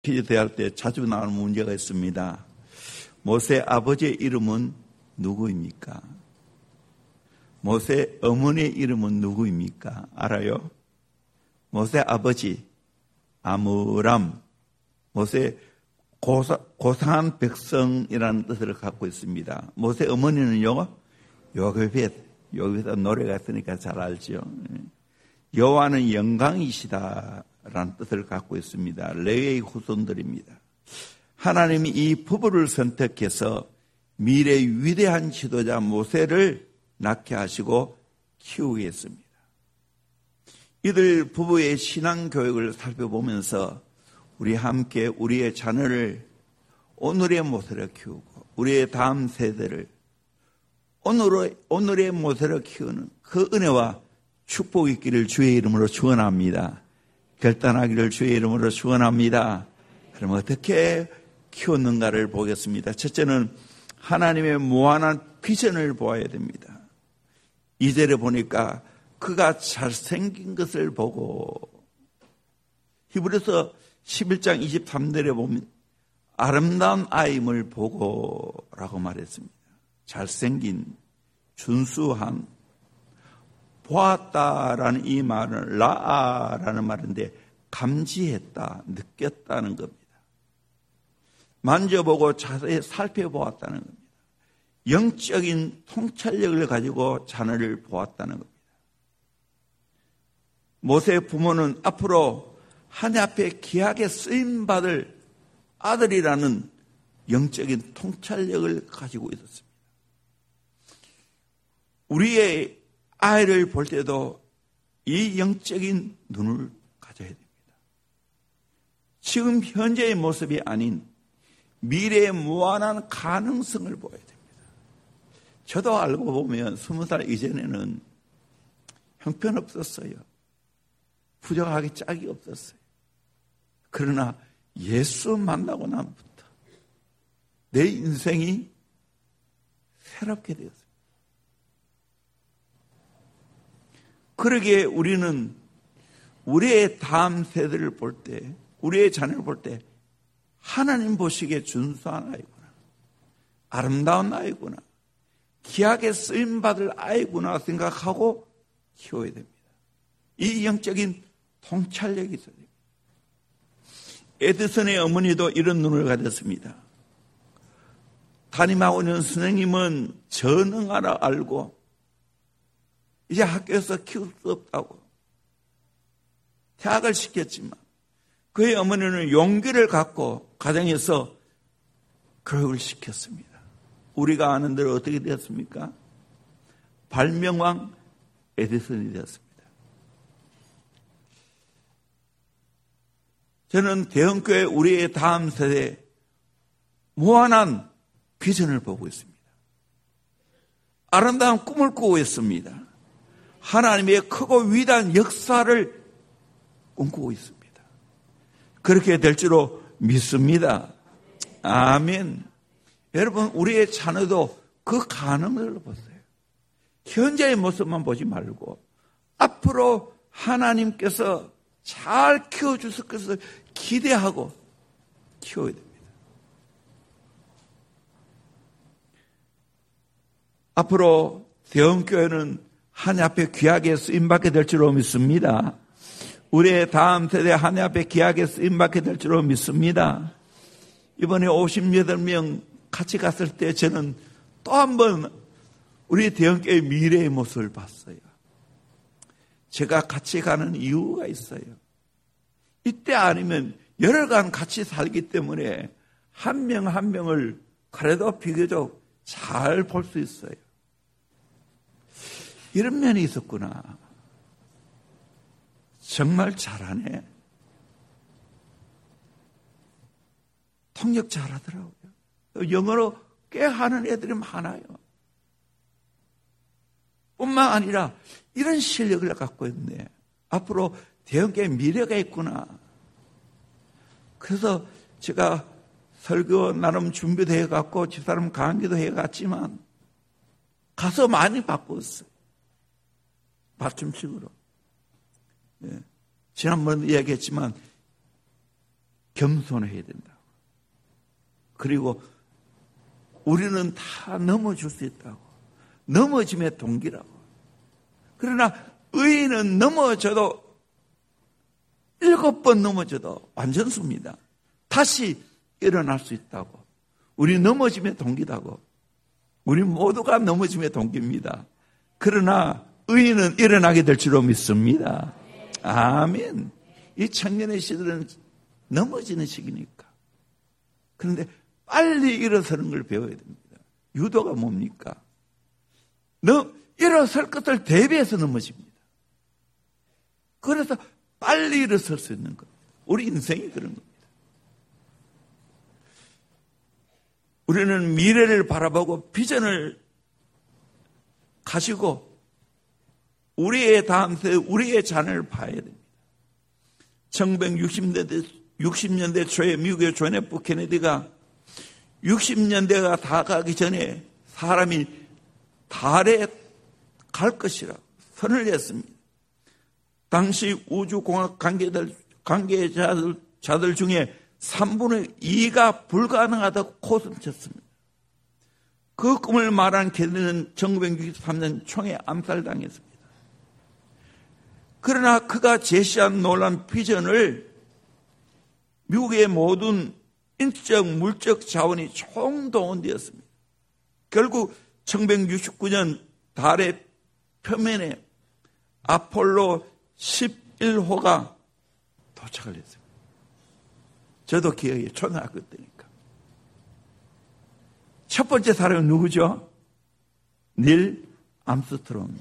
퀴즈 대할 때 자주 나오는 문제가 있습니다. 모세 아버지의 이름은 누구입니까? 모세 어머니의 이름은 누구입니까? 알아요? 모세 아버지 아므람, 모세 고상한 백성이라는 뜻을 갖고 있습니다. 모세 어머니는요, 요게벳 노래가 있으니까 잘 알죠. 여호와는 영광이시다라는 뜻을 갖고 있습니다. 레위의 후손들입니다. 하나님이 이 부부를 선택해서 미래의 위대한 지도자 모세를 낳게 하시고 키우게 했습니다. 이들 부부의 신앙 교육을 살펴보면서 우리 함께 우리의 자녀를 오늘의 모세로 키우고 우리의 다음 세대를 오늘의 모세로 키우는 그 은혜와 축복이 있기를 주의 이름으로 축원합니다. 결단하기를 주의 이름으로 축원합니다. 그럼 어떻게 키웠는가를 보겠습니다. 첫째는 하나님의 무한한 비전을 보아야 됩니다. 2절에 보니까 그가 잘생긴 것을 보고, 히브리서 11장 23절에 보면 아름다운 아임을 보고라고 말했습니다. 잘생긴, 준수한, 보았다라는 이 말은 라아라는 말인데 감지했다, 느꼈다는 겁니다. 만져보고 자세히 살펴보았다는 겁니다. 영적인 통찰력을 가지고 자녀를 보았다는 겁니다. 모세의 부모는 앞으로 하나님 앞에 귀하게 쓰임받을 아들이라는 영적인 통찰력을 가지고 있었습니다. 우리의 아이를 볼 때도 이 영적인 눈을 가져야 됩니다. 지금 현재의 모습이 아닌 미래의 무한한 가능성을 보여야 됩니다. 저도 알고 보면 20살 이전에는 형편없었어요. 부정하기 짝이 없었어요. 그러나 예수 만나고 나부터 내 인생이 새롭게 되었습니다. 그러기에 우리는 우리의 다음 세대를 볼 때, 우리의 자녀를 볼 때 하나님 보시기에 준수한 아이구나, 아름다운 아이구나, 귀하게 쓰임받을 아이구나 생각하고 키워야 됩니다. 이 영적인 통찰력이 있어야 됩니다. 에디슨의 어머니도 이런 눈을 가졌습니다. 담임하고 있는 선생님은 전능하라 알고 이제 학교에서 키울 수 없다고 퇴학을 시켰지만 그의 어머니는 용기를 갖고 가정에서 교육을 시켰습니다. 우리가 아는 대로 어떻게 되었습니까? 발명왕 에디슨이 되었습니다. 저는 대형교회 우리의 다음 세대에 무한한 비전을 보고 있습니다. 아름다운 꿈을 꾸고 있습니다. 하나님의 크고 위대한 역사를 꿈꾸고 있습니다. 그렇게 될 줄로 믿습니다. 아멘. 여러분, 우리의 자녀도 그 가능을 보세요. 현재의 모습만 보지 말고 앞으로 하나님께서 잘 키워주실 것을 기대하고 키워야 됩니다. 앞으로 대형교회는 하나님 앞에 귀하게 쓰임받게 될 줄로 믿습니다. 우리의 다음 세대 하나님 앞에 귀하게 쓰임받게 될 줄로 믿습니다. 이번에 58명 같이 갔을 때 저는 또 한 번 우리 대형교회의 미래의 모습을 봤어요. 제가 같이 가는 이유가 있어요. 이때 아니면 열흘간 같이 살기 때문에 한 명 한 명을 그래도 비교적 잘 볼 수 있어요. 이런 면이 있었구나. 정말 잘하네. 통역 잘하더라고요. 영어로 꽤 하는 애들이 많아요. 뿐만 아니라 이런 실력을 갖고 있네. 앞으로 대형교회 미래가 있구나. 그래서 제가 설교 나름 준비도 해갖고 집사람 강의도 해갔지만 가서 많이 바꿨어요. 맞춤식으로. 예. 지난번에 이야기했지만 겸손해야 된다. 그리고 우리는 다 넘어질 수 있다고. 넘어짐의 동기라고. 그러나 의인은 넘어져도 7번 넘어져도 완전수입니다. 다시 일어날 수 있다고. 우리 넘어짐의 동기다고. 우리 모두가 넘어짐의 동기입니다. 그러나 의인은 일어나게 될 줄로 믿습니다. 아멘. 이 청년의 시들은 넘어지는 시기니까. 그런데 빨리 일어서는 걸 배워야 됩니다. 유도가 뭡니까? 일어설 것을 대비해서 넘어집니다. 그래서 빨리 일어설 수 있는 겁니다. 우리 인생이 그런 겁니다. 우리는 미래를 바라보고 비전을 가지고 우리의 다음 세대, 우리의 자녀를 봐야 됩니다. 1960년대 초에 미국의 존 F 케네디가 60년대가 다 가기 전에 사람이 달에 갈 것이라 선을 냈습니다. 당시 우주공학 관계자들 중에 3분의 2가 불가능하다고 코순쳤습니다. 그 꿈을 말한 케네디는 1963년 총에 암살당했습니다. 그러나 그가 제시한 놀라운 비전을 미국의 모든 인적, 물적 자원이 총동원되었습니다. 결국 1969년 달의 표면에 아폴로 11호가 도착을 했습니다. 저도 기억해요. 초등학교 때니까. 첫 번째 사람은 누구죠? 닐 암스트롱.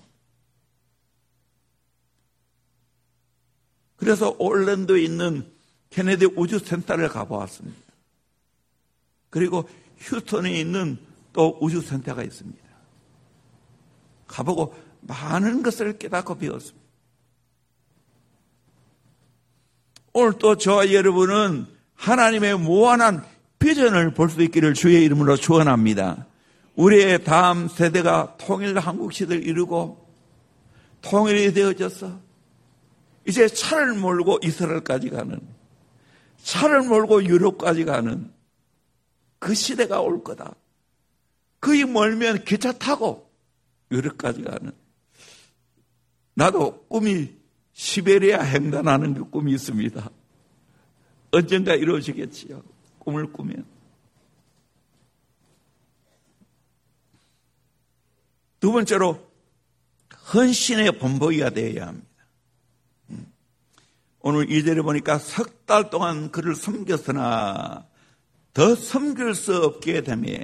그래서 올랜도에 있는 케네디 우주센터를 가보았습니다. 그리고 휴스턴에 있는 또 우주센터가 있습니다. 가보고 많은 것을 깨닫고 배웠습니다. 오늘 또 저와 여러분은 하나님의 무한한 비전을 볼 수 있기를 주의 이름으로 축원합니다. 우리의 다음 세대가 통일 한국 시대를 이루고 통일이 되어져서 이제 차를 몰고 이스라엘까지 가는, 차를 몰고 유럽까지 가는 그 시대가 올 거다. 그이 멀면 기차 타고 유럽까지 가는. 나도 꿈이 시베리아 횡단하는 그 꿈이 있습니다. 언젠가 이루어지겠지요. 꿈을 꾸면. 두 번째로 헌신의 본보기가 되어야 합니다. 오늘 2절에 보니까 3달 동안 그를 섬겼으나 더 섬길 수 없게 되며,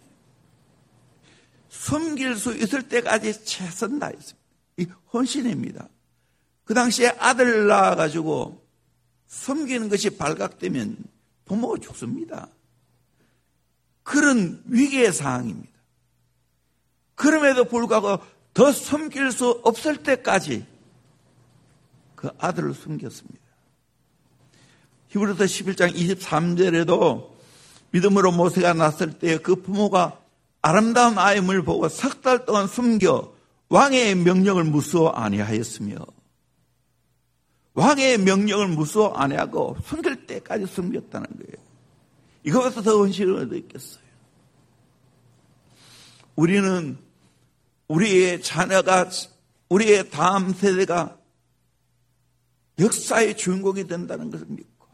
섬길 수 있을 때까지 최선 다했습니다. 이 헌신입니다. 그 당시에 아들 낳아가지고 섬기는 것이 발각되면 부모가 죽습니다. 그런 위기의 상황입니다. 그럼에도 불구하고 더 섬길 수 없을 때까지 그 아들을 숨겼습니다. 히브리서 11장 23절에도 믿음으로 모세가 났을 때 그 부모가 아름다운 아임을 보고 3달 동안 숨겨 왕의 명령을 무수어 아니하였으며, 왕의 명령을 무수어 아니하고 숨길 때까지 숨겼다는 거예요. 이것부터 더 헌신을 얻었겠어요. 우리는 우리의 자녀가, 우리의 다음 세대가 역사의 주인공이 된다는 것을 믿고,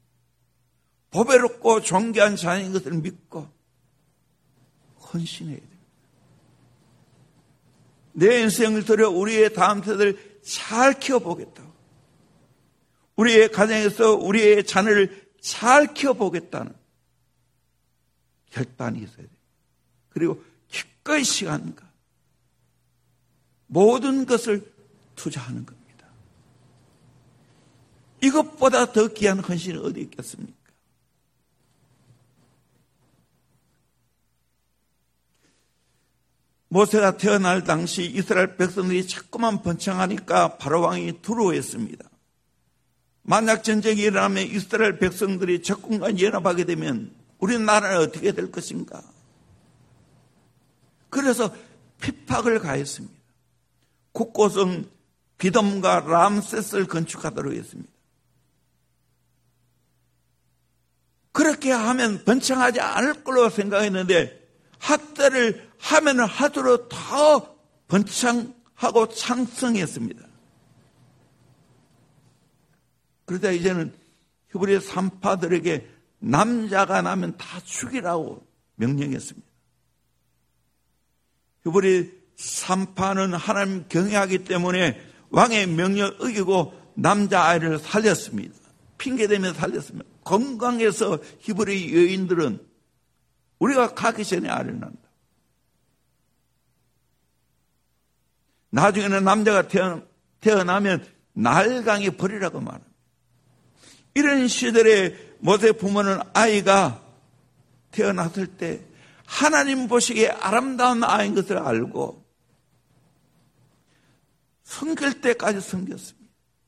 보배롭고 존귀한 자녀인 것을 믿고 헌신해야 됩니다. 내 인생을 들여 우리의 다음 세대를 잘 키워보겠다고, 우리의 가정에서 우리의 자녀를 잘 키워보겠다는 결단이 있어야 돼요. 그리고 기꺼이 시간과 모든 것을 투자하는 겁니다. 이것보다 더 귀한 헌신이 어디 있겠습니까? 모세가 태어날 당시 이스라엘 백성들이 자꾸만 번창하니까 바로 왕이 두려워했습니다. 만약 전쟁이 일어나면 이스라엘 백성들이 적군과 연합하게 되면 우리 나라는 어떻게 될 것인가? 그래서 핍박을 가했습니다. 국고성 비돔과 람세스를 건축하도록 했습니다. 그렇게 하면 번창하지 않을 걸로 생각했는데 학대를 하면 할수록 더 번창하고 창성했습니다. 그러다 이제는 히브리 산파들에게 남자가 나면 다 죽이라고 명령했습니다. 히브리 산파는 하나님 경외하기 때문에 왕의 명령을 어기고 남자아이를 살렸습니다. 핑계대며 살렸습니다. 건강해서 히브리 여인들은 우리가 가기 전에 아이를 낳는다. 나중에는 남자가 태어나면 날강에 버리라고 말합니다. 이런 시절에 모세 부모는 아이가 태어났을 때 하나님 보시기에 아름다운 아이인 것을 알고 섬길 때까지 섬겼습니다.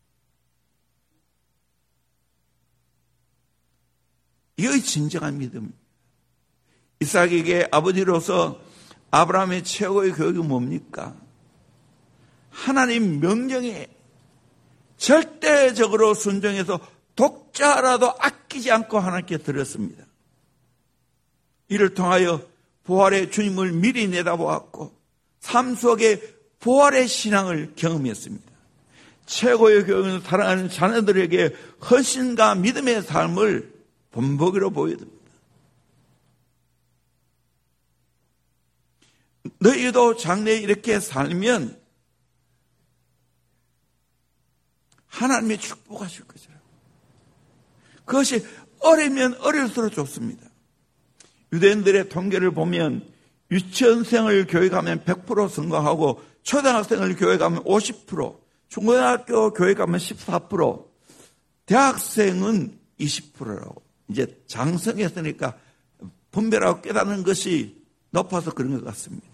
이것이 진정한 믿음입니다. 이삭에게 아버지로서 아브라함의 최고의 교육이 뭡니까? 하나님 명령에 절대적으로 순종해서 독자라도 아끼지 않고 하나님께 드렸습니다. 이를 통하여 부활의 주님을 미리 내다보았고 삶 속에 부활의 신앙을 경험했습니다. 최고의 교육은 사랑하는 자녀들에게 헌신과 믿음의 삶을 본보기로 보여줍니다. 너희도 장래에 이렇게 살면 하나님이 축복하실 것이라. 그것이 어리면 어릴수록 좋습니다. 유대인들의 통계를 보면 유치원생을 교육하면 100% 성공하고 초등학생을 교육하면 50%, 중고등학교 교육하면 14%, 대학생은 20%라고. 이제 장성했으니까 분별하고 깨닫는 것이 높아서 그런 것 같습니다.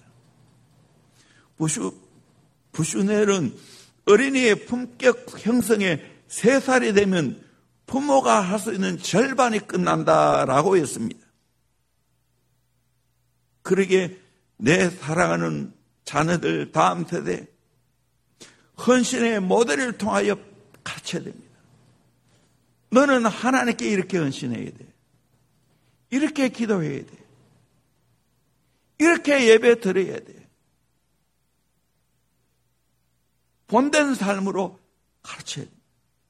부슈넬은 어린이의 품격 형성에 3살이 되면 부모가 할 수 있는 절반이 끝난다라고 했습니다. 그러기에 내 사랑하는 자녀들 다음 세대 헌신의 모델을 통하여 가르쳐야 됩니다. 너는 하나님께 이렇게 헌신해야 돼. 이렇게 기도해야 돼. 이렇게 예배 드려야 돼. 본된 삶으로 가르쳐야 돼.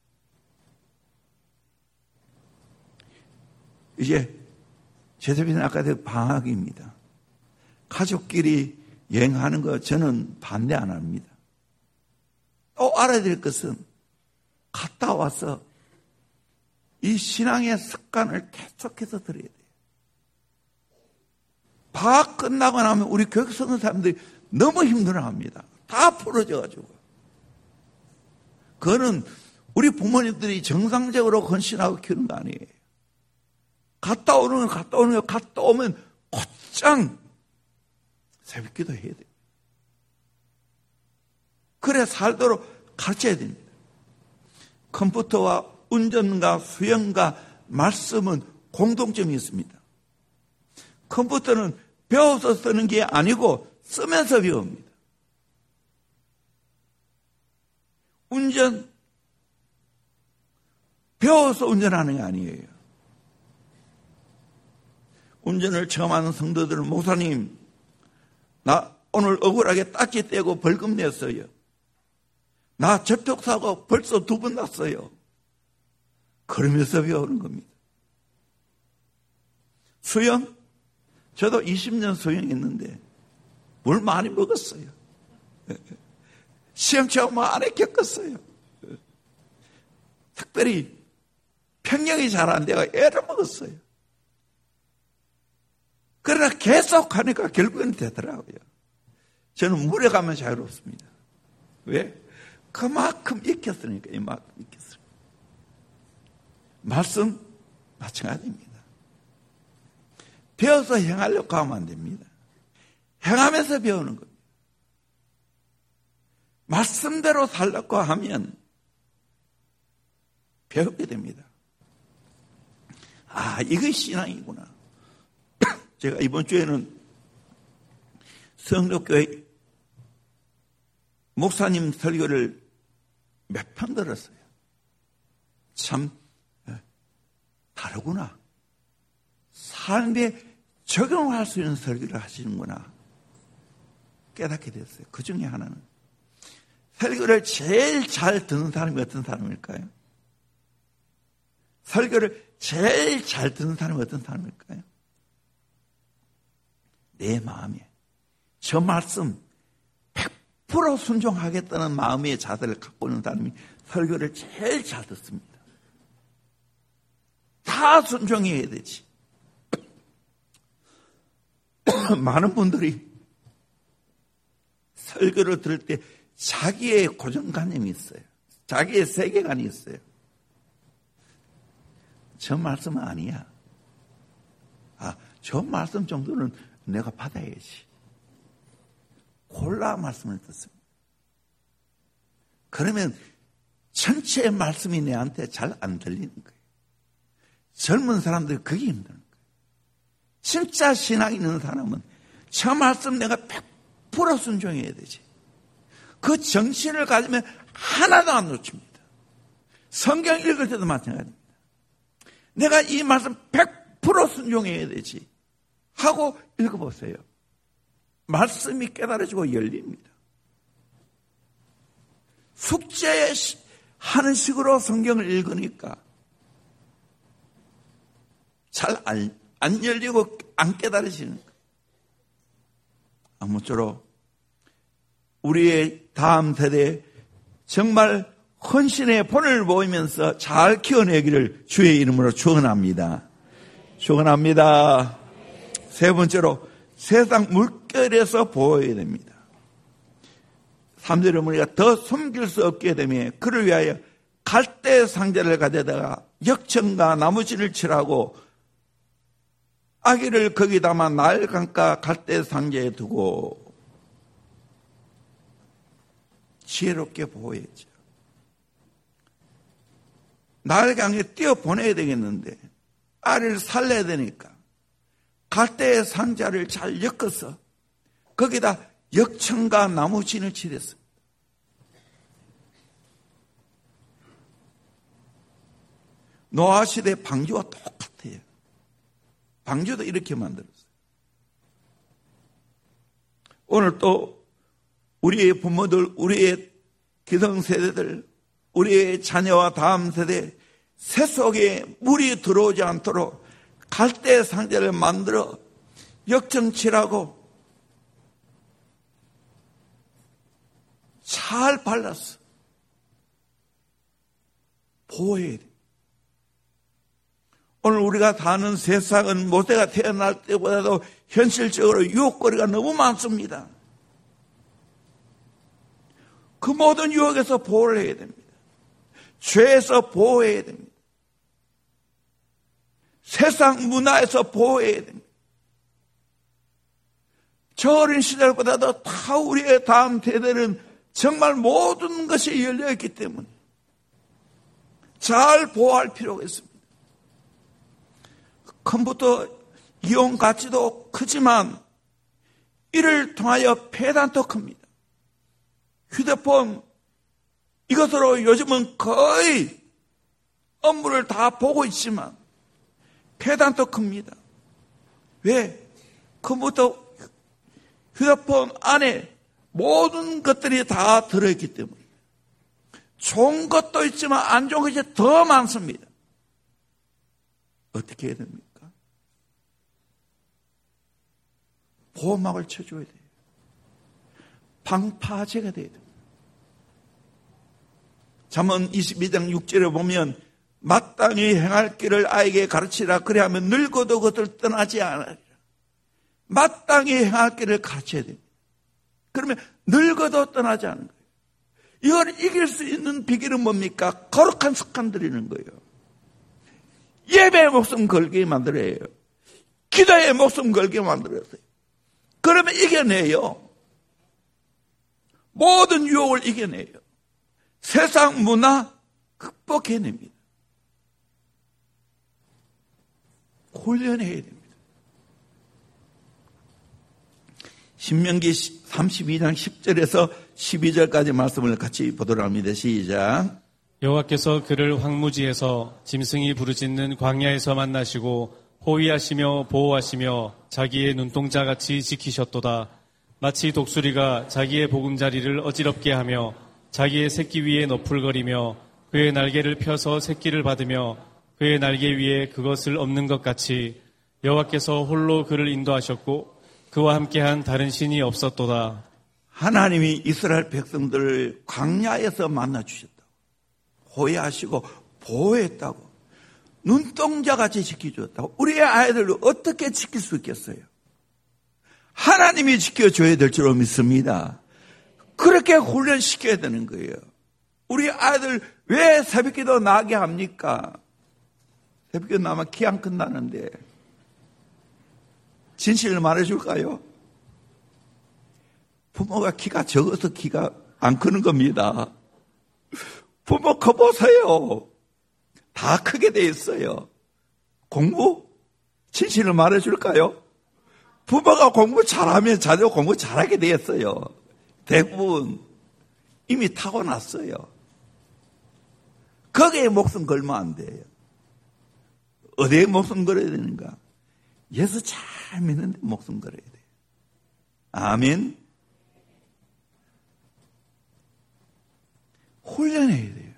이제 제자비는 아까 방학입니다. 가족끼리 여행하는 거 저는 반대 안 합니다. 또 알아야 될 것은 갔다 와서 이 신앙의 습관을 계속해서 들어야 돼요. 방학 끝나고 나면 우리 교육 서는 사람들이 너무 힘들어합니다. 다 풀어져가지고. 그거는 우리 부모님들이 정상적으로 헌신하고 키우는 거 아니에요. 갔다 오면 갔다 오면 곧장 새벽기도 해야 돼요. 그래 살도록 가르쳐야 됩니다. 컴퓨터와 운전과 수영과 말씀은 공통점이 있습니다. 컴퓨터는 배워서 쓰는 게 아니고 쓰면서 배웁니다. 운전 배워서 운전하는 게 아니에요. 운전을 처음 하는 성도들은 목사님 나 오늘 억울하게 딱지 떼고 벌금 냈어요. 나 접촉사고 벌써 2번 났어요. 그러면서 배우는 겁니다. 수영? 저도 20년 수영했는데 물 많이 먹었어요. 시험체험 많이 겪었어요. 특별히 평형이 잘 안 돼가 애를 먹었어요. 그러나 계속 하니까 결국은 되더라고요. 저는 물에 가면 자유롭습니다. 왜? 그만큼 익혔으니까, 이만큼 익혔어요. 말씀 마찬가지입니다. 배워서 행하려고 하면 안 됩니다. 행하면서 배우는 겁니다. 말씀대로 살려고 하면 배우게 됩니다. 아, 이것이 신앙이구나. 제가 이번 주에는 성록교회 목사님 설교를 몇 편 들었어요. 참 다르구나. 삶에 적용할 수 있는 설교를 하시는구나 깨닫게 됐어요. 그 중에 하나는 설교를 제일 잘 듣는 사람이 어떤 사람일까요? 설교를 제일 잘 듣는 사람이 어떤 사람일까요? 내 마음에 저 말씀 100% 순종하겠다는 마음의 자세를 갖고 있는 사람이 설교를 제일 잘 듣습니다. 다 순종해야 되지. 많은 분들이 설교를 들을 때 자기의 고정관념이 있어요. 자기의 세계관이 있어요. 저 말씀은 아니야. 저 말씀 정도는 내가 받아야지. 골라 말씀을 듣습니다. 그러면 전체의 말씀이 내한테 잘 안 들리는 거예요. 젊은 사람들이 그게 힘든 거예요. 진짜 신앙이 있는 사람은 저 말씀 내가 100% 순종해야 되지. 그 정신을 가지면 하나도 안 놓칩니다. 성경 읽을 때도 마찬가지입니다. 내가 이 말씀 100% 순종해야 되지 하고 읽어보세요. 말씀이 깨달아지고 열립니다. 숙제하는 식으로 성경을 읽으니까 잘 안 열리고 안 깨달아지는 거예요. 아무쪼록 우리의 다음 세대에 정말 헌신의 본을 보이면서 잘 키워내기를 주의 이름으로 축원합니다. 축원합니다. 세 번째로 세상 물결에서 보호해야 됩니다. 3절에 우리가 더 숨길 수 없게 되며 그를 위하여 갈대 상자를 가져다가 역청과 나무진을 칠하고 아기를 거기 담아 나일 강가 갈대 상자에 두고 지혜롭게 보호했죠. 나일 강에 띄어보내야 되겠는데 아이를 살려야 되니까 갈대 상자를 잘 엮어서 거기다 역청과 나무진을 칠했습니다. 노아시대 방주와 똑같아요. 방주도 이렇게 만들었어요. 오늘 또 우리의 부모들, 우리의 기성세대들, 우리의 자녀와 다음 세대 새 속에 물이 들어오지 않도록 갈대 상자를 만들어 역청칠하고 잘 발랐어. 보호해야 돼. 오늘 우리가 사는 세상은 모세가 태어날 때보다도 현실적으로 유혹거리가 너무 많습니다. 그 모든 유혹에서 보호를 해야 됩니다. 죄에서 보호해야 됩니다. 세상 문화에서 보호해야 됩니다. 저 어린 시절보다도 다 우리의 다음 세대는 정말 모든 것이 열려있기 때문에 잘 보호할 필요가 있습니다. 컴퓨터 이용 가치도 크지만 이를 통하여 폐단도 큽니다. 휴대폰 이것으로 요즘은 거의 업무를 다 보고 있지만 폐단도 큽니다. 왜? 컴퓨터 휴대폰 안에 모든 것들이 다 들어있기 때문에 좋은 것도 있지만 안 좋은 것이 더 많습니다. 어떻게 해야 됩니까? 보호막을 쳐줘야 돼요. 방파제가 돼야 돼요. 잠언 22장 6절에 보면 마땅히 행할 길을 아이에게 가르치라. 그래야하면 늙어도 그것을 떠나지 않으리라. 마땅히 행할 길을 가르쳐야 됩니다. 그러면 늙어도 떠나지 않는 거예요. 이걸 이길 수 있는 비결은 뭡니까? 거룩한 습관 들이는 거예요. 예배에 목숨 걸게 만들어야 해요. 기도에 목숨 걸게 만들었어요. 그러면 이겨내요. 모든 유혹을 이겨내요. 세상 문화 극복해냅니다. 훈련해야 됩니다. 신명기 32장 10절에서 12절까지 말씀을 같이 보도록 합니다. 시작. 여호와께서 그를 황무지에서 짐승이 부르짖는 광야에서 만나시고 호위하시며 보호하시며 자기의 눈동자같이 지키셨도다. 마치 독수리가 자기의 보금자리를 어지럽게 하며 자기의 새끼 위에 너풀거리며 그의 날개를 펴서 새끼를 받으며 그의 날개 위에 그것을 엎는 것 같이 여호와께서 홀로 그를 인도하셨고 그와 함께한 다른 신이 없었도다. 하나님이 이스라엘 백성들을 광야에서 만나주셨다고, 호위하시고 보호했다고, 눈동자같이 지켜줬다고. 우리의 아이들을 어떻게 지킬 수 있겠어요? 하나님이 지켜줘야 될 줄로 믿습니다. 그렇게 훈련시켜야 되는 거예요. 우리 아이들 왜 새벽기도 나게 합니까? 새벽기도 나면 키 안 큰다는데. 진실을 말해줄까요? 부모가 키가 적어서 키가 안 크는 겁니다. 부모 커보세요. 다 크게 돼 있어요. 공부? 진실을 말해줄까요? 부모가 공부 잘하면 자녀가 공부 잘하게 돼 있어요. 대부분 이미 타고났어요. 거기에 목숨 걸면 안 돼요. 어디에 목숨 걸어야 되는가? 예수 잘 믿는데 목숨 걸어야 돼요. 아멘. 훈련해야 돼요.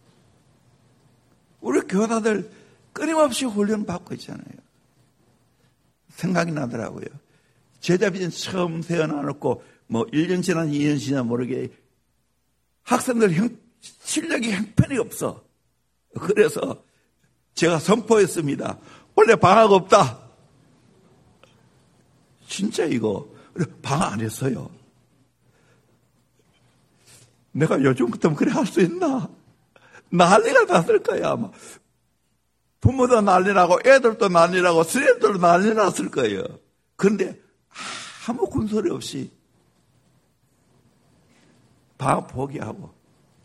우리 교사들 끊임없이 훈련 받고 있잖아요. 생각이 나더라고요. 제자비전 처음 세워놔놓고 1년 지난 2년 지나 모르게 학생들 실력이 형편이 없어. 그래서 제가 선포했습니다. 원래 방학 없다. 진짜 이거 방학 안 했어요. 내가 요즘 같으면 그래 할 수 있나? 난리가 났을 거야 아마. 부모도 난리나고 애들도 난리나고 선생님들도 난리 났을 거예요. 그런데 아무 군소리 없이 방학 포기하고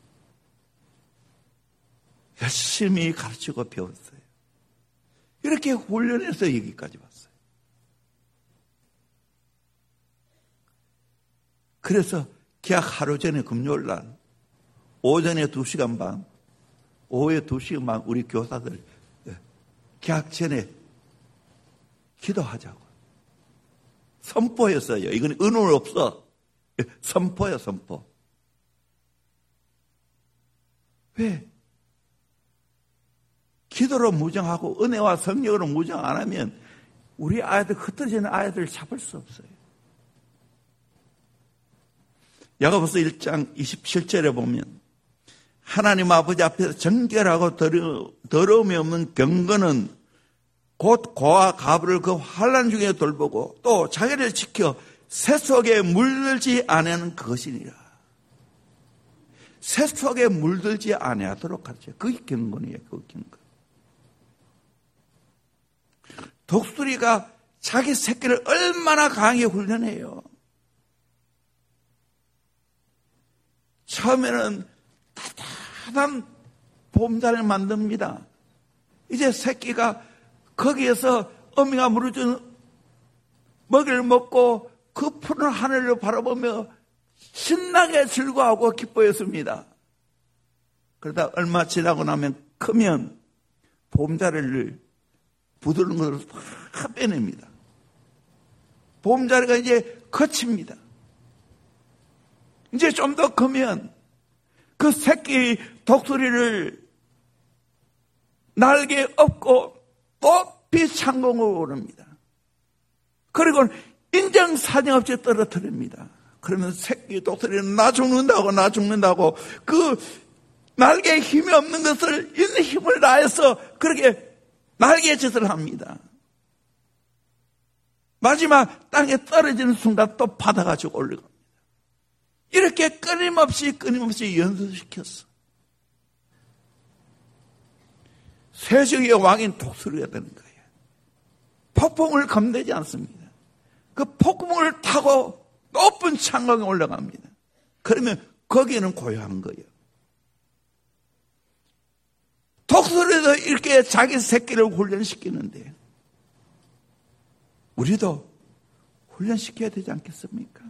열심히 가르치고 배웠어요. 이렇게 훈련해서 여기까지 왔어요. 그래서 계약 하루 전에 금요일 날 오전에 2시간 반, 오후에 2시간 반 우리 교사들 계약 전에 기도하자고 선포했어요. 이건 은혜는 없어. 선포야 선포. 왜? 기도로 무장하고 은혜와 성령으로 무장 안 하면 우리 아이들, 흩어지는 아이들을 잡을 수 없어요. 야고보서 1장 27절에 보면 하나님 아버지 앞에서 정결하고 더러움이 없는 경건은 곧 고와 가부를 그 환난 중에 돌보고 또 자기를 지켜 새 속에 물들지 아니하는 그것이니라. 새 속에 물들지 아니하도록 하죠. 그게 경건이에요. 그 경건. 독수리가 자기 새끼를 얼마나 강하게 훈련해요. 처음에는 따뜻한 보금자리를 만듭니다. 이제 새끼가 거기에서 어미가 물어준 먹이를 먹고 그 푸른 하늘을 바라보며 신나게 즐거워하고 기뻐했습니다. 그러다 얼마 지나고 나면 크면 보금자리를 부드러운 것으로 다 빼냅니다. 보금자리가 이제 거칩니다. 이제 좀 더 크면 그 새끼 독수리를 날개 엎고 높이 창공으로 오릅니다. 그리고 인정사정없이 떨어뜨립니다. 그러면 새끼 독수리는 나 죽는다고 그 날개에 힘이 없는 것을 있는 힘을 다해서 그렇게 날개 짓을 합니다. 마지막 땅에 떨어지는 순간 또 받아가지고 올라갑니다. 이렇게 끊임없이 연습시켰어. 세상의 왕인 독수리가 되는 거예요. 폭풍을 겁내지 않습니다. 그 폭풍을 타고 높은 창공에 올라갑니다. 그러면 거기는 고요한 거예요. 독수리도 이렇게 자기 새끼를 훈련시키는데 우리도 훈련시켜야 되지 않겠습니까?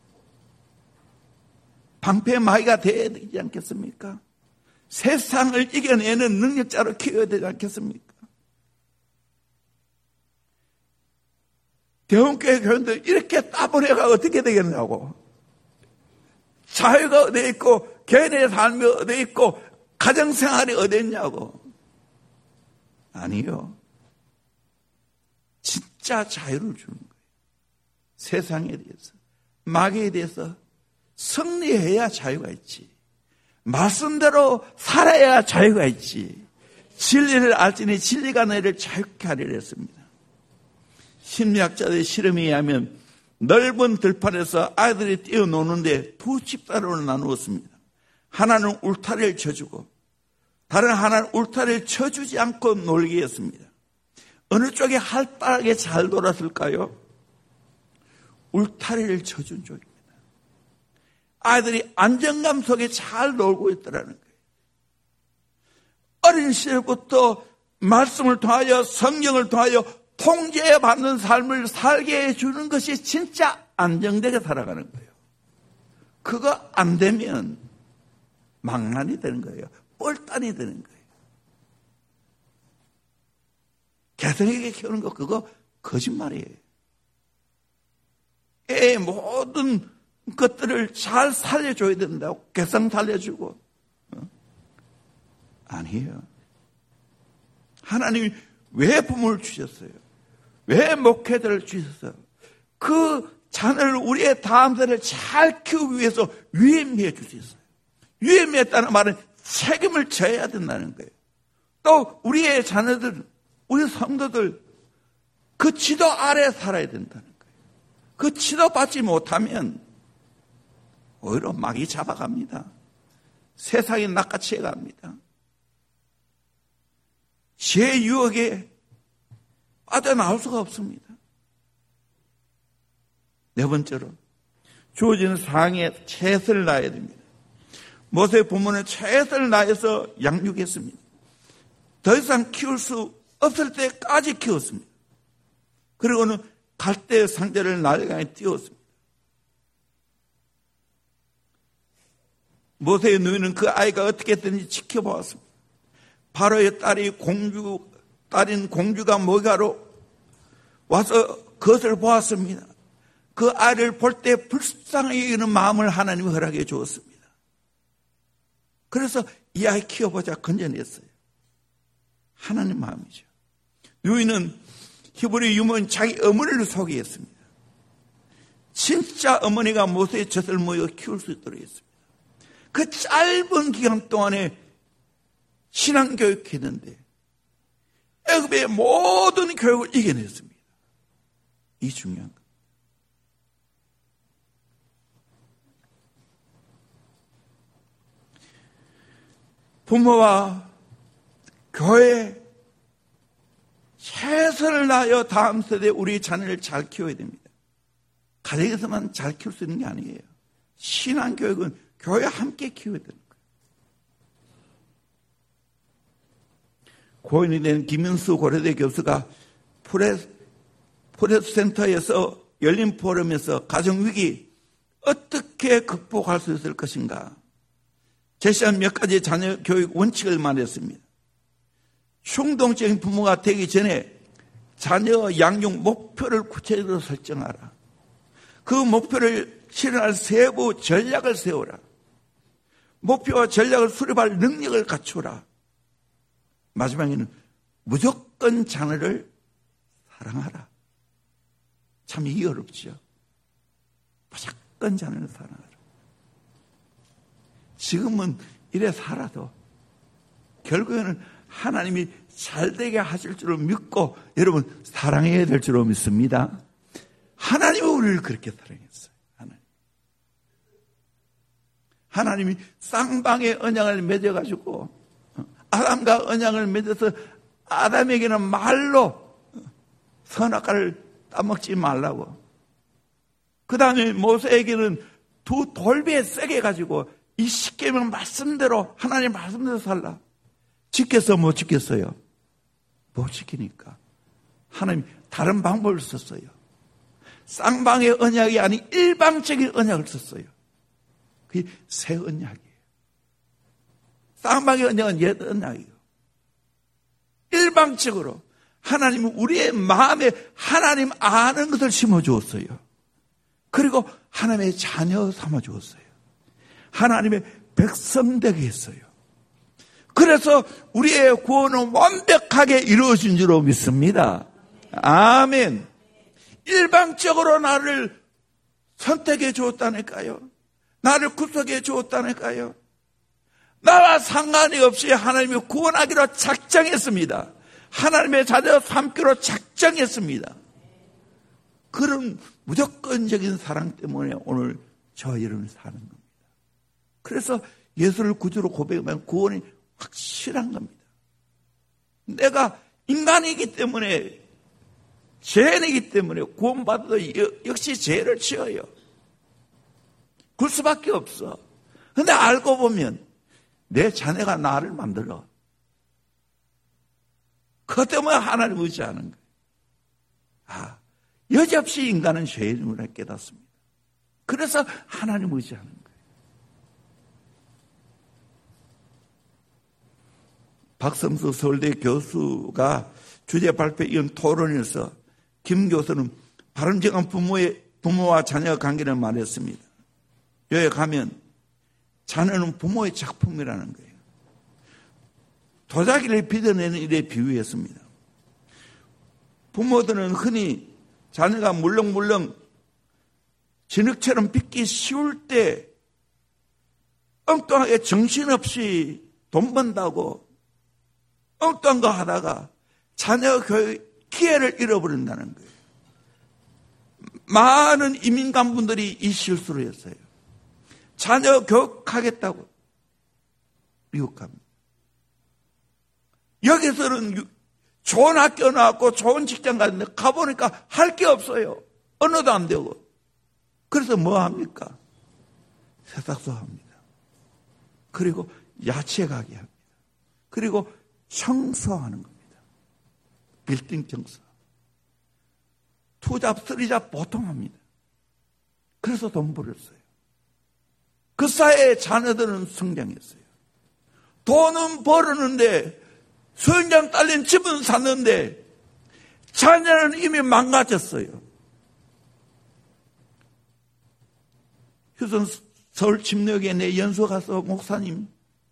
방패마이가 되어야 되지 않겠습니까? 세상을 이겨내는 능력자로 키워야 되지 않겠습니까? 대원교회 교인들 이렇게 따분해가 어떻게 되겠냐고. 자유가 어디 있고 개인의 삶이 어디 있고 가정생활이 어디 있냐고. 아니요. 진짜 자유를 주는 거예요. 세상에 대해서, 마귀에 대해서 승리해야 자유가 있지. 말씀대로 살아야 자유가 있지. 진리를 알지니 진리가 너희를 자유케 하리라 했습니다. 심리학자들의 실험에 의하면 넓은 들판에서 아이들이 뛰어노는데 두 집단으로 나누었습니다. 하나는 울타리를 쳐주고 다른 하나는 울타리를 쳐주지 않고 놀게 했습니다. 어느 쪽이 활발하게 잘 놀았을까요? 울타리를 쳐준 쪽입니다. 아이들이 안정감 속에 잘 놀고 있더라는 거예요. 어린 시절부터 말씀을 통하여 성경을 통하여 통제받는 삶을 살게 해주는 것이 진짜 안정되게 살아가는 거예요. 그거 안 되면 망난이 되는 거예요. 뻘단이 되는 거예요. 개성에게 키우는 거 그거 거짓말이에요. 애의 모든 것들을 잘 살려줘야 된다고. 개성 살려주고. 아니에요. 하나님이 왜 부모를 주셨어요? 왜 목회자를 주셨어요? 그 자녀를 우리의 다음 세대를 잘 키우기 위해서 유임해 주셨어요. 유임했다는 말은 책임을 져야 된다는 거예요. 또 우리의 자녀들, 우리 성도들 그 지도 아래 살아야 된다는 거예요. 그 지도 받지 못하면 오히려 마귀 잡아갑니다. 세상이 낚아채 갑니다. 죄 유혹에 빠져나올 수가 없습니다. 네 번째로 주어지는 상에 최선을 다해야 됩니다. 모세의 부모는 최선을 다해서 양육했습니다. 더 이상 키울 수 없을 때까지 키웠습니다. 그리고는 갈대 상자를 나일강에 띄웠습니다. 모세의 누이는 그 아이가 어떻게 됐는지 지켜보았습니다. 바로의 딸인 공주가 모가로 와서 그것을 보았습니다. 그 아이를 볼 때 불쌍히 여기는 마음을 하나님이 허락해 주었습니다. 그래서 이 아이 키워보자 건져냈어요. 하나님 마음이죠. 누이는 히브리 유모인 자기 어머니를 소개했습니다. 진짜 어머니가 모세의 젖을 모여 키울 수 있도록 했습니다. 그 짧은 기간 동안에 신앙교육했는데 애굽의 모든 교육을 이겨냈습니다. 이 중요한 것. 부모와 교회 최선을 다하여 다음 세대 우리 자녀를 잘 키워야 됩니다. 가정에서만 잘 키울 수 있는 게 아니에요. 신앙교육은 교회와 함께 키워야 되는 거예요. 고인이 된 김윤수 고려대 교수가 프레스 센터에서 열린 포럼에서 가정위기 어떻게 극복할 수 있을 것인가 제시한 몇 가지 자녀 교육 원칙을 말했습니다. 충동적인 부모가 되기 전에 자녀 양육 목표를 구체적으로 설정하라. 그 목표를 실현할 세부 전략을 세우라. 목표와 전략을 수립할 능력을 갖추라. 마지막에는 무조건 자녀를 사랑하라. 참 이게 어렵죠. 무조건 자녀를 사랑하라. 지금은 이래 살아도 결국에는 하나님이 잘되게 하실 줄을 믿고 여러분 사랑해야 될 줄로 믿습니다. 하나님은 우리를 그렇게 사랑했어요. 하나님이 쌍방의 언약을 맺어가지고 아담과 언약을 맺어서 아담에게는 말로 선악과를 따먹지 말라고. 그 다음에 모세에게는 두 돌배 세게 가지고 이 십계명 말씀대로 하나님 말씀대로 살라. 지켰어 못 지켰어요? 못 지키니까 하나님 다른 방법을 썼어요. 쌍방의 언약이 아닌 일방적인 언약을 썼어요. 그게 새 언약이에요. 쌍방의 언약은 옛 언약이에요. 일방적으로 하나님은 우리의 마음에 하나님 아는 것을 심어주었어요. 그리고 하나님의 자녀 삼아주었어요. 하나님의 백성 되게 했어요. 그래서 우리의 구원은 완벽하게 이루어진 줄로 믿습니다. 아멘. 일방적으로 나를 선택해 주었다니까요. 나를 구속해 주었다니까요. 나와 상관이 없이 하나님이 구원하기로 작정했습니다. 하나님의 자녀 삼기로 작정했습니다. 그런 무조건적인 사랑 때문에 오늘 저와 여러분이 사는 겁니다. 그래서 예수를 구주로 고백하면 구원이 확실한 겁니다. 내가 인간이기 때문에, 죄인이기 때문에 구원받아도 역시 죄를 지어요. 굴 수밖에 없어. 근데 알고 보면 내 자녀가 나를 만들어. 그것 때문에 하나님 의지하는 거예요. 여지없이 인간은 죄인임을 깨닫습니다. 그래서 하나님 의지하는 거예요. 박성수 서울대 교수가 주제 발표 이은 토론에서 김 교수는 바람직한 부모와 자녀 관계를 말했습니다. 여기 가면 자녀는 부모의 작품이라는 거예요. 도자기를 빚어내는 일에 비유했습니다. 부모들은 흔히 자녀가 물렁물렁 진흙처럼 빚기 쉬울 때 엉뚱하게 정신없이 돈 번다고 엉뚱한 거 하다가 자녀 교육 기회를 잃어버린다는 거예요. 많은 이민간분들이 이 실수를 했어요. 자녀 교육하겠다고 미국 갑니다. 여기서는 좋은 학교 나왔고 좋은 직장 갔는데 가보니까 할 게 없어요. 언어도 안 되고. 그래서 뭐 합니까? 세탁소 합니다. 그리고 야채 가게 합니다. 그리고 청소하는 겁니다. 빌딩 청소. 투잡, 쓰리잡 보통 합니다. 그래서 돈 벌었어요. 그 사이에 자녀들은 성장했어요. 돈은 벌었는데 수영장 딸린 집은 샀는데 자녀는 이미 망가졌어요. 그래서 서울 침례교회 내 연수 가서 목사님,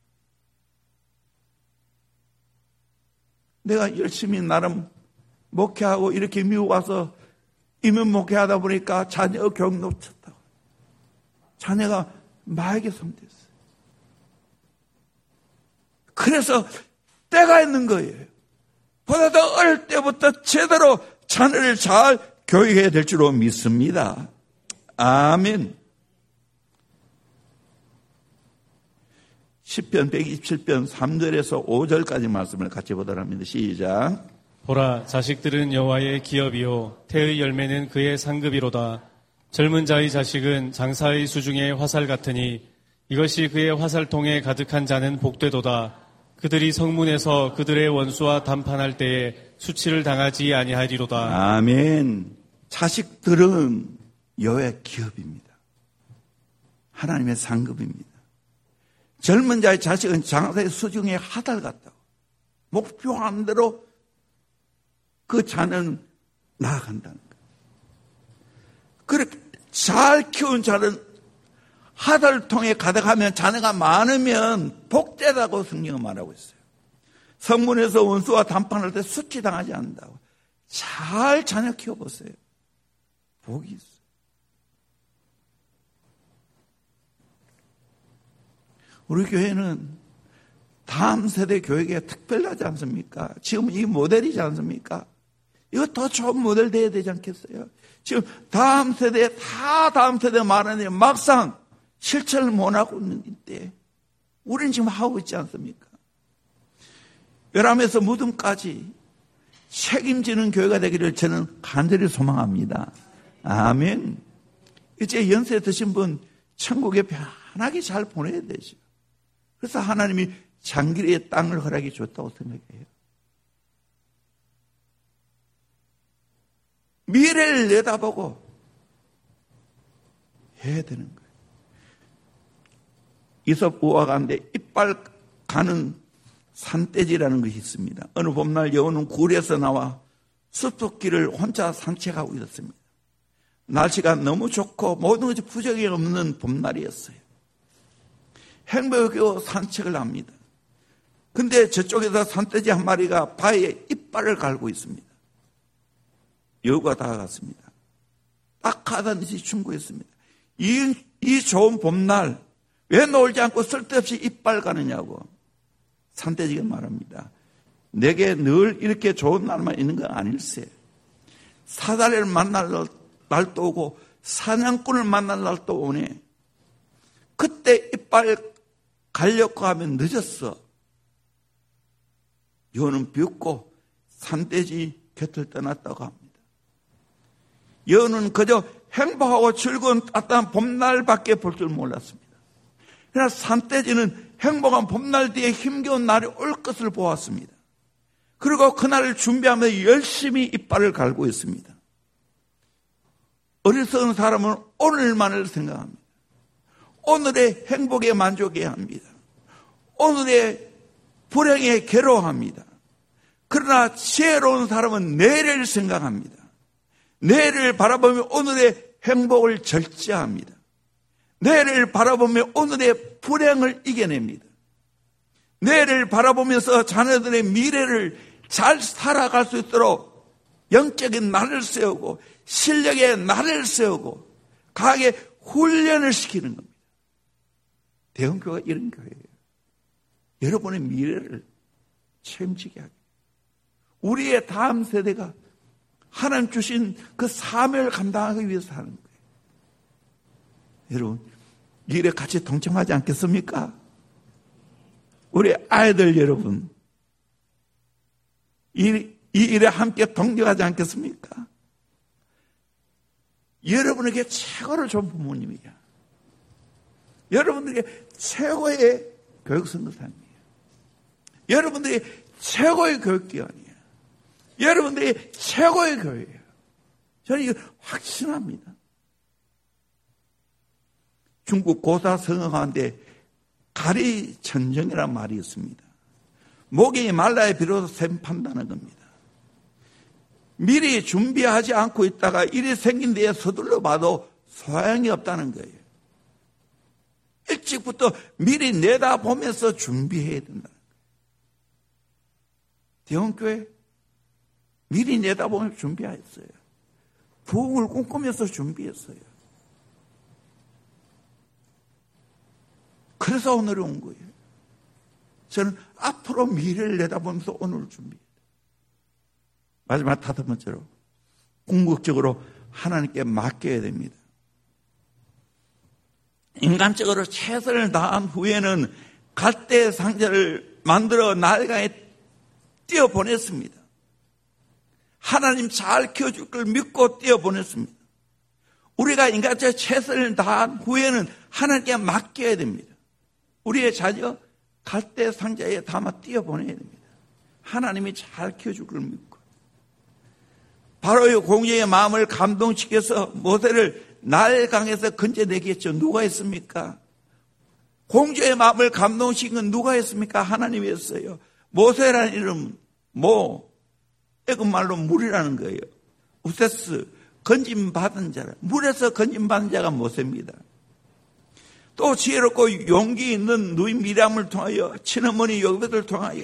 내가 열심히 나름 목회하고 이렇게 미국 와서 이민 목회하다 보니까 자녀 교육 놓쳤다고. 자녀가 마에게 손댔어요. 그래서 때가 있는 거예요. 보다 더 어릴 때부터 제대로 자녀를 잘 교육해야 될 줄로 믿습니다. 아멘. 시편 127편 3절에서 5절까지 말씀을 같이 보도록 합니다. 시작. 보라, 자식들은 여호와의 기업이요 태의 열매는 그의 상급이로다. 젊은 자의 자식은 장사의 수중의 화살 같으니 이것이 그의 화살통에 가득한 자는 복되도다. 그들이 성문에서 그들의 원수와 담판할 때에 수치를 당하지 아니하리로다. 아멘. 자식들은 여호와의 기업입니다. 하나님의 상급입니다. 젊은 자의 자식은 장사의 수중의 화살 같다고. 목표한 대로 그 자는 나아간다는 거예요. 그렇게 잘 키운 자는 화살통에 가득하면 자녀가 많으면 복되다고 성경은 말하고 있어요. 성문에서 원수와 담판할 때 수치당하지 않는다고. 잘 자녀 키워보세요. 복이 있어요. 우리 교회는 다음 세대 교육에 특별하지 않습니까? 지금 이 모델이지 않습니까? 이거 더 좋은 모델 돼야 되지 않겠어요? 지금 다음 세대 말하는데 막상 실천을 못하고 있는 때 우리는 지금 하고 있지 않습니까? 열함에서 무덤까지 책임지는 교회가 되기를 저는 간절히 소망합니다. 아멘. 이제 연세 드신 분 천국에 편하게 잘 보내야 되죠. 그래서 하나님이 장기의 땅을 허락해 줬다고 생각해요. 미래를 내다보고 해야 되는 거예요. 이솝 우화 가운데 이빨 가는 산돼지라는 것이 있습니다. 어느 봄날 여우는 굴에서 나와 숲속길을 혼자 산책하고 있었습니다. 날씨가 너무 좋고 모든 것이 부정이 없는 봄날이었어요. 행복하게 산책을 합니다. 근데 저쪽에서 산돼지 한 마리가 바위에 이빨을 갈고 있습니다. 여우가 다가갔습니다. 딱 하다듯이 충고했습니다. 이 좋은 봄날 왜 놀지 않고 쓸데없이 이빨 가느냐고. 산돼지가 말합니다. 내게 늘 이렇게 좋은 날만 있는 건 아닐세. 사다리를 만날 날도 오고 사냥꾼을 만날 날도 오네. 그때 이빨 가려고 하면 늦었어. 여우는 비웃고 산돼지 곁을 떠났다고 합니다. 여우는 그저 행복하고 즐거운 따뜻한 봄날밖에 볼 줄 몰랐습니다. 그러나 산돼지는 행복한 봄날 뒤에 힘겨운 날이 올 것을 보았습니다. 그리고 그날을 준비하며 열심히 이빨을 갈고 있습니다. 어리석은 사람은 오늘만을 생각합니다. 오늘의 행복에 만족해야 합니다. 오늘의 불행에 괴로워합니다. 그러나 지혜로운 사람은 내일을 생각합니다. 내일을 바라보며 오늘의 행복을 절제합니다. 내일을 바라보며 오늘의 불행을 이겨냅니다. 내일을 바라보면서 자녀들의 미래를 잘 살아갈 수 있도록 영적인 날을 세우고 실력의 날을 세우고 강하게 훈련을 시키는 겁니다. 대형교회가 이런 교회예요. 여러분의 미래를 책임지게 하기. 우리의 다음 세대가 하나님 주신 그 사명을 감당하기 위해서 하는 거예요. 여러분, 이 일에 같이 동참하지 않겠습니까? 우리 아이들 여러분, 이 일에 함께 동력하지 않겠습니까? 여러분에게 최고를 준 부모님이야. 여러분들에게 최고의 교육선교사님이에요. 여러분들이 최고의 교육기관이에요. 여러분들이 최고의 교회예요. 저는 이거 확신합니다. 중국 고사 성어 가운데 가리천정이라는 말이 있습니다. 목이 말라야 비로소 샘 판다는 겁니다. 미리 준비하지 않고 있다가 일이 생긴 데에 서둘러 봐도 소용이 없다는 거예요. 일찍부터 미리 내다보면서 준비해야 된다는 거예요. 대형교회 미리 내다보면서 준비했어요. 부흥을 꿈꾸면서 준비했어요. 그래서 오늘이 온 거예요. 저는 앞으로 미래를 내다보면서 오늘을 준비해요. 마지막 다섯 번째로 궁극적으로 하나님께 맡겨야 됩니다. 인간적으로 최선을 다한 후에는 갈대 상자를 만들어 나일강에 띄어보냈습니다. 하나님 잘 키워줄 걸 믿고 띄어보냈습니다. 우리가 인간적으로 최선을 다한 후에는 하나님께 맡겨야 됩니다. 우리의 자녀 갈대 상자에 담아 띄어보내야 됩니다. 하나님이 잘 키워줄 걸 믿고. 바로의 공주의 마음을 감동시켜서 모세를 나일강에서 건져내게 했죠. 누가 했습니까? 공주의 마음을 감동시킨 건 누가 했습니까? 하나님이 했어요. 모세라는 이름은 애국말로 물이라는 거예요. 우세스, 건짐받은 자라. 물에서 건짐받은 자가 모세입니다. 또 지혜롭고 용기 있는 누이 미람을 통하여 친어머니 여배를 통하여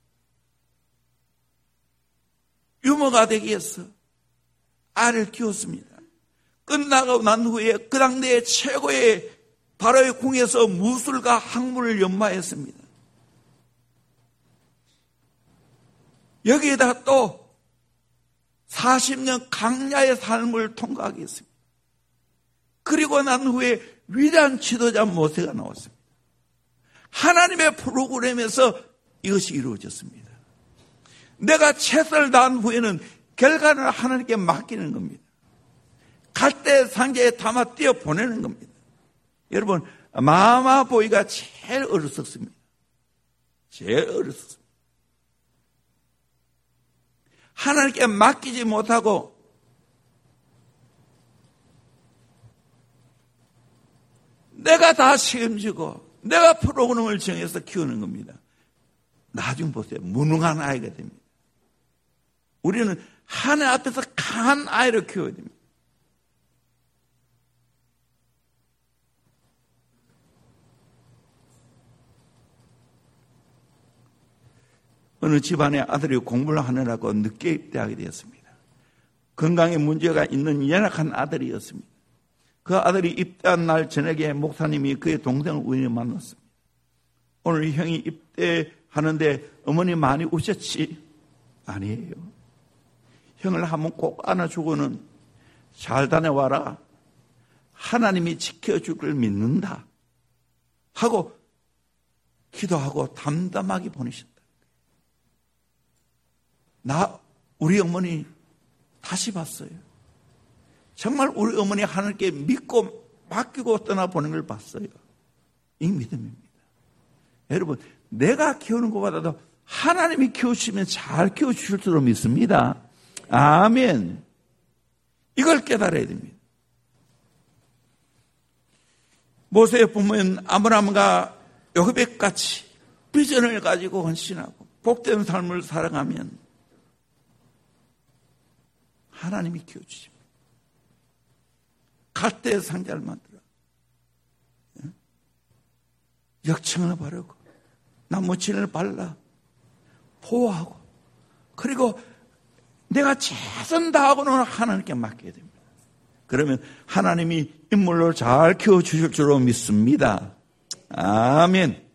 유모가 되게 해서 아를 키웠습니다. 끝나고 난 후에 그 당대의 최고의 바로의 궁에서 무술과 학문을 연마했습니다. 여기에다가 또 40년 강야의 삶을 통과하게 했습니다. 그리고 난 후에 위대한 지도자 모세가 나왔습니다. 하나님의 프로그램에서 이것이 이루어졌습니다. 내가 최선을 다한 후에는 결과를 하나님께 맡기는 겁니다. 갈대 상자에 담아 띄어 보내는 겁니다. 여러분, 마마보이가 제일 어리석습니다. 제일 어리석습니다. 하나님께 맡기지 못하고 내가 다 책임지고 내가 프로그램을 정해서 키우는 겁니다. 나중 보세요. 무능한 아이가 됩니다. 우리는 하나님 앞에서 강한 아이를 키워야 됩니다. 어느 집안의 아들이 공부를 하느라고 늦게 입대하게 되었습니다. 건강에 문제가 있는 연약한 아들이었습니다. 그 아들이 입대한 날 저녁에 목사님이 그의 동생을 우연히 만났습니다. 오늘 형이 입대하는데 어머니 많이 우셨지? 아니에요. 형을 한번 꼭 안아주고는 잘 다녀와라. 하나님이 지켜줄 걸 믿는다. 하고 기도하고 담담하게 보내셨다. 우리 어머니 다시 봤어요. 정말 우리 어머니 하나님께 믿고 맡기고 떠나보는 걸 봤어요. 이 믿음입니다. 여러분, 내가 키우는 것보다도 하나님이 키우시면 잘 키워주실 줄로 믿습니다. 아멘. 이걸 깨달아야 됩니다. 모세의 부모인 아브라함과 요셉 같이 비전을 가지고 헌신하고 복된 삶을 살아가면 하나님이 키워주십니다. 갈대의 상자를 만들어 역청을 바르고 나무진을 발라 보호하고 그리고 내가 최선 다하고는 하나님께 맡겨야 됩니다. 그러면 하나님이 인물로 잘 키워주실 줄로 믿습니다. 아멘.